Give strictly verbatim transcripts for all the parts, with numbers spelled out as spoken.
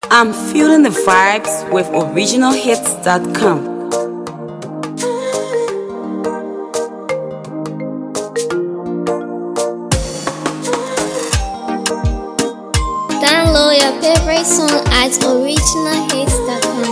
I'm feeling the vibes with original hits dot com. Download your favorite song at original hits dot com.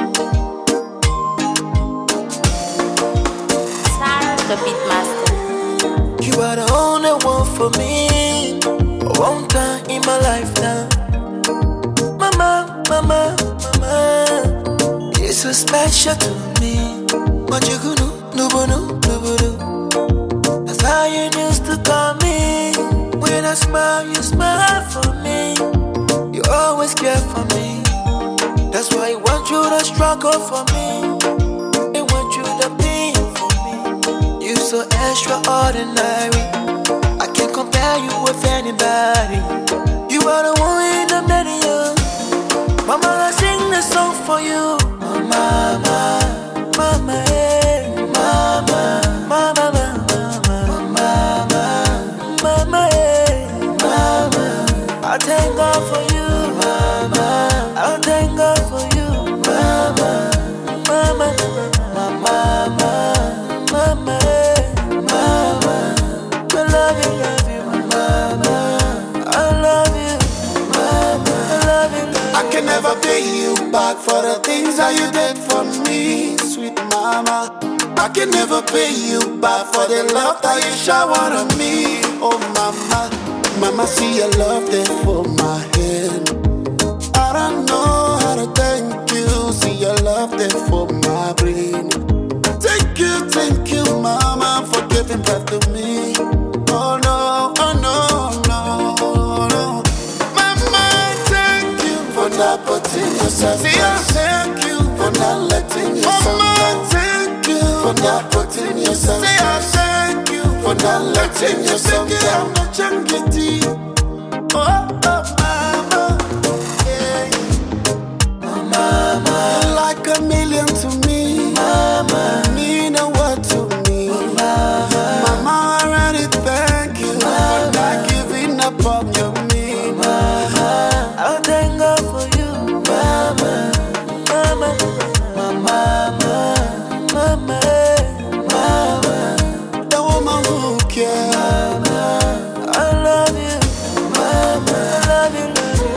Sarah the Beatmaster. You are the only one for me. One time in my life now. Mama, mama, mama, you're so special to me. What you gonna do, no, no, no, no. That's how you used to call me. When I smile, you smile for me. You always care for me. That's why I want you to struggle for me. I want you to be for me. You so extraordinary. I can't compare you with anybody. You are the one in a million. Mama, I sing this song for you. Mama, mama, mama, hey. Mama, mama, mama, mama, mama, hey. Mama, I thank God for you. Mama, I thank God for you. Mama, mama, mama, mama, mama, hey. Mama, I love you, love you, mama. I love you, mama. I love you, love you. I can never pay you back for the things that you did for me, sweet mama. I can never pay you back for the love that you showered on me, oh mama. Mama, see your love there for my head. I don't know how to thank you. See your love there for my brain. Thank you, thank you, mama, for giving birth to me. Oh no, oh no, no, no. Mama, thank you for not putting yourself first. See, I thank you for not letting yourself down. Mama, thank you for not putting yourself first. See, I thank you for not letting yourself down. Oh, oh, mama, yeah. Mama, you're like a million to me. Mama, mean a word to me. Mama, mama, I already thank you mama. For not giving up on your me. Mama, I thank God for you. Mama, mama, mama, mama, mama, mama, the woman who cares. Mama, I love you. Mama, I love you, love you.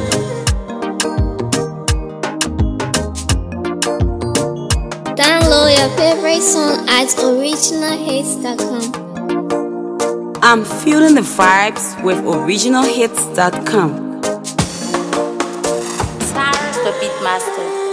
Download your favorite song at original hits dot com. I'm feeling the vibes with original hits dot com. Sarah the Beatmaster.